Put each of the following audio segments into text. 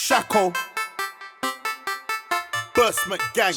Shako, Burstman Gang,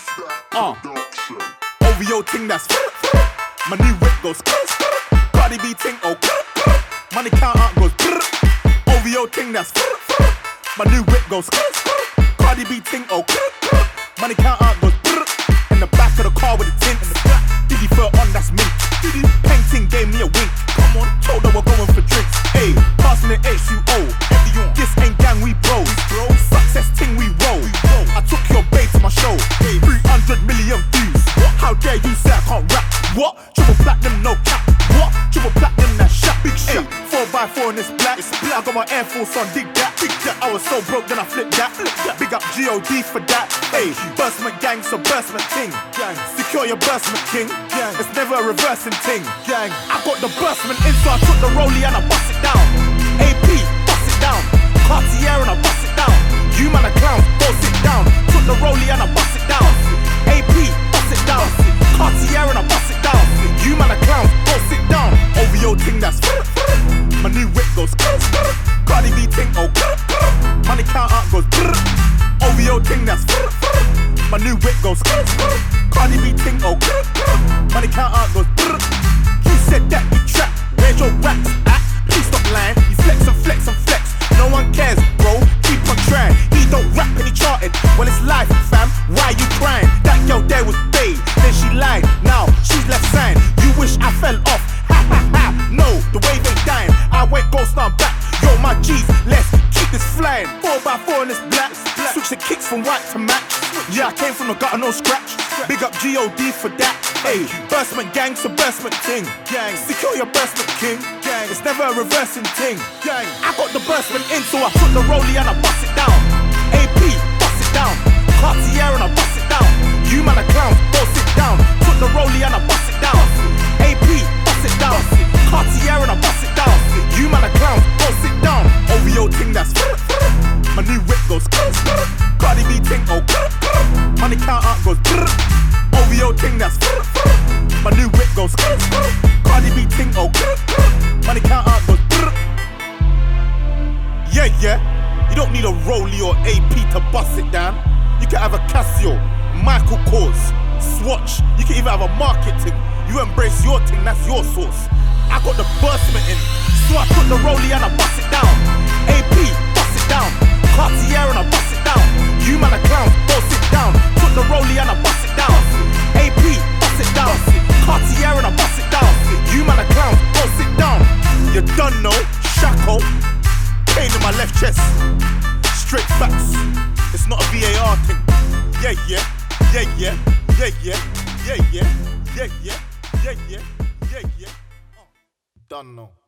OVO ting that's my new whip goes Cardi B ting, oh money count out goes OVO ting that's my new whip goes Cardi B ting, oh money count out goes in the back of the car with the tint Diddy fur on, that's mint. Painting gave me a wink. Come on, told her we're going for drinks. Hey, passing the H2O. This ain't gang, we bros. Success ting, we roll. I took your babe to my show. 300 million views. How dare you say I can't rap? What? Triple platinum, no cap. What? Triple platinum, that shot. Big shot. 4x4 in this black. I got my Air Force on, dig that. I was so broke, then I flipped that. Big up G.O.D. for that. Hey, Burstman Gang, so Burstman ting. Secure your Burstman king. It's never a reversing ting. I got the Burstman in, so I took the rollie and I bust it down. AP, bust it down. Cartier and I bust it down. You man are clowns, go sit down. Took the rollie and I bust it down. AP, bust it down. Cartier and I bust it down. You man are clowns, go sit down. OVO ting that's my new whip goes Cardi B ting, oh money count out goes OVO ting that's my new whip goes Cardi B ting, oh money count out goes You said that you trap, where's your raps at? Please stop lying, you flex and flex and flex. No one cares, bro, keep on trying. He don't rap and he charted. Well, it's life, fam, why you crying? That girl there was bae, then she lied. Now she's left sign. You wish I fell off, ha ha ha. No, the way they dying. I went ghost, now I'm back. Yo, my G's, let's keep this flying. 4x4 in this black. Switch the kicks from white to match. Yeah, I came from the gutter, no scratch. Big up G.O.D. for that. Hey, Burstman Gang, so Burstman ting. Secure your Burstman king. It's never a reversing ting. I got the Burstman in, so I took the rollie and I bust it down. AP, bust it down. Cartier and I bust it down. You man are clowns, go sit down. Took the rollie and I bust it down. AP, bust it down. Cartier and I bust it down. You man are clowns, go sit down. OVO ting that's my new whip goes Cardi B ting, oh money count out goes OVO ting that's my new whip goes Cardi B ting, oh money count out goes Yeah, you don't need a rollie or AP to bust it down. You can have a Casio, Michael Kors, Swatch. You can even have a marketing. You embrace your ting, that's your source. I got the Burstman in, so I took the rollie and I bust it down. AP, bust it down. Cartier and I bust it down. You man are clowns, go sit down. Took the rollie and I bust it down. AP, bust it down. Cartier and I bust it down. You man are clowns, go sit down. You done know, Shako. Pain in my left chest. Straight facts. It's not a VAR thing. Yeah. Done know.